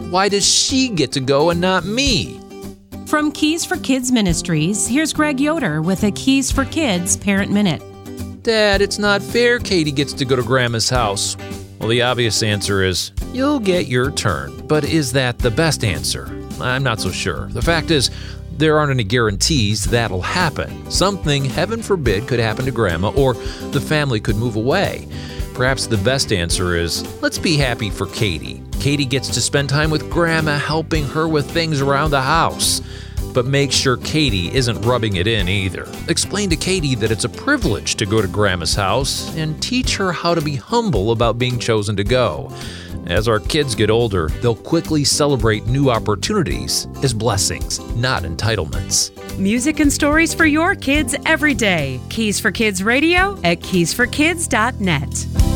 why does she get to go and not me? From Keys for Kids Ministries, here's Greg Yoder with a Keys for Kids Parent Minute. Dad, it's not fair Katie gets to go to Grandma's house. Well, the obvious answer is, you'll get your turn. But is that the best answer? I'm not so sure. The fact is, there aren't any guarantees that'll happen. Something, heaven forbid, could happen to Grandma, or the family could move away. Perhaps the best answer is, let's be happy for Katie. Katie gets to spend time with Grandma, helping her with things around the house. But make sure Katie isn't rubbing it in either. Explain to Katie that it's a privilege to go to Grandma's house, and teach her how to be humble about being chosen to go. As our kids get older, they'll quickly celebrate new opportunities as blessings, not entitlements. Music and stories for your kids every day. Keys for Kids Radio at keysforkids.net.